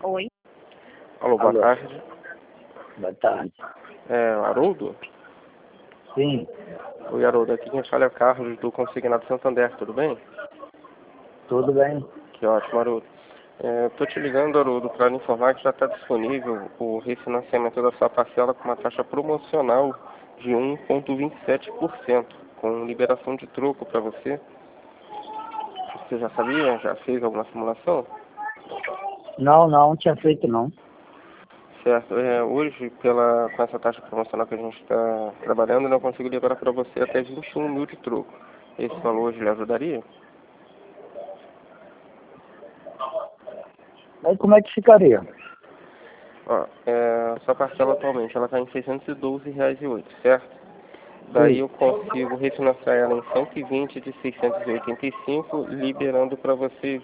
Oi. Alô, boa Alô. tarde. Boa tarde. É o Haroldo? Sim, Oi, Haroldo. Aqui quem fala é o Carlos do Consignado Santander, tudo bem? tudo bem. Que ótimo, Haroldo. Tô te ligando, Haroldo, para lhe informar que já está disponível o refinanciamento da sua parcela com uma taxa promocional de 1,27%, com liberação de troco para você. Você já sabia? Já fez alguma simulação? Não tinha feito não. Certo. Hoje, com essa taxa promocional que a gente está trabalhando, eu consigo liberar para você até 21 mil de troco. Esse valor hoje lhe ajudaria? Aí como é que ficaria? Ó, sua parcela atualmente ela está em R$ 612,08, certo? Daí Sim. eu consigo refinanciar ela em 120 de 685, liberando para você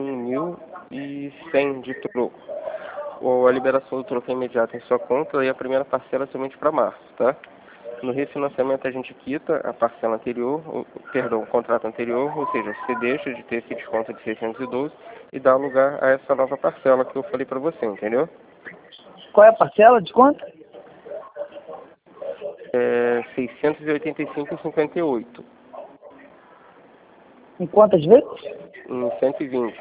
21.100 de troco. Ou a liberação do troco é imediata em sua conta e a primeira parcela é somente para março, tá? No refinanciamento a gente quita a parcela anterior, o contrato anterior, ou seja, você deixa de ter esse desconto de 612 e dá lugar a essa nova parcela que eu falei para você, entendeu? Qual é a parcela de quanto? 685,58 Em quantas vezes? em 120.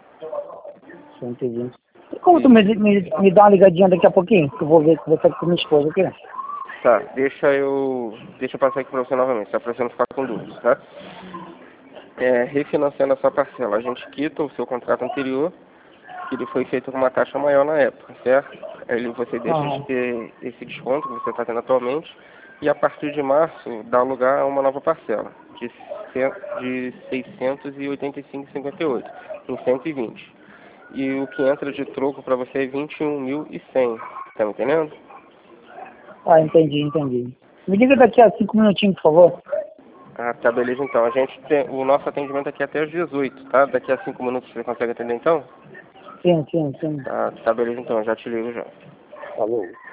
120. E como tu me dá uma ligadinha daqui a pouquinho? Que eu vou ver com minha esposa aqui. Tá, deixa eu passar aqui para você novamente, só para você não ficar com dúvida, tá? Refinanciando a sua parcela, a gente quita o seu contrato anterior, que ele foi feito com uma taxa maior na época, certo? Aí você deixa de Aham. ter esse desconto que você está tendo atualmente, e a partir de março dá lugar a uma nova parcela, de 685,58 em 120. E o que entra de troco para você é 21.100, tá me entendendo? Ah, entendi. Me liga daqui a 5 minutinhos, por favor. Ah, tá, beleza então. O nosso atendimento aqui é até às 18, tá? Daqui a 5 minutos você consegue atender então? Sim. Tá, beleza então, já te ligo já. Falou.